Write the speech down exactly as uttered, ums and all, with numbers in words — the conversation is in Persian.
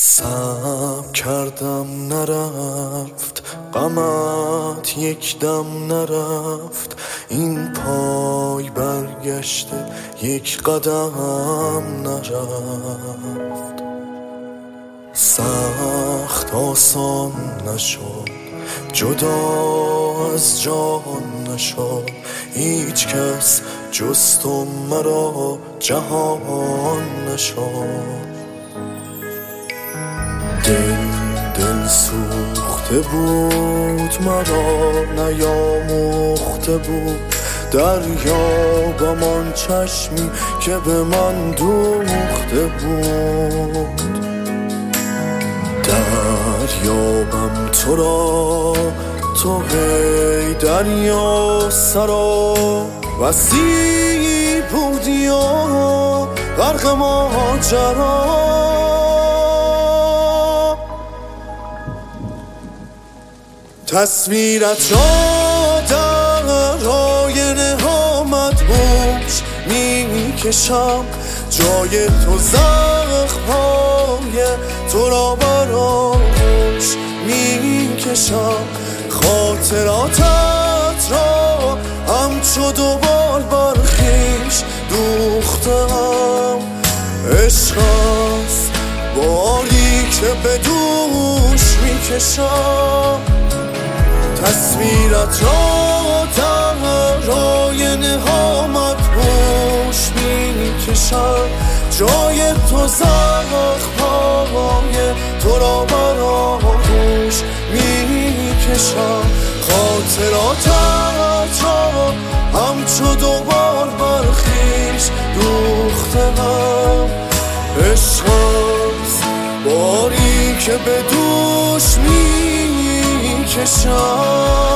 صبر کردم نرفت غمت یک دم نرفت، این پای برگشته یک قدم نرفت. سخت آسان نشد جدا از جان نشد، هیچ کس جز تو مرا جهان نشد. دل دل سوخته بود مرا نیاموخته بود، دریابم آن چشمی که به من دوخته بود. دریابم تو را تو هی دریا سرا، وسیع بودی و غرق ماجرا. تصویرت را در آینه ها مدهوش میکشم، جای تو زخم‌های تو را برآغوش میکشم. خاطراتت را همچو دوبال برخیش دوختم. عشق است باری که به دوش میکشم. تصویرت را در آینه ها مدهوش میکشم، جای تو زخم‌های تو را برآغوش میکشم. خاطراتت را همچو دوبال برخیش دوختم. عشق است باری که به دوش میکشم.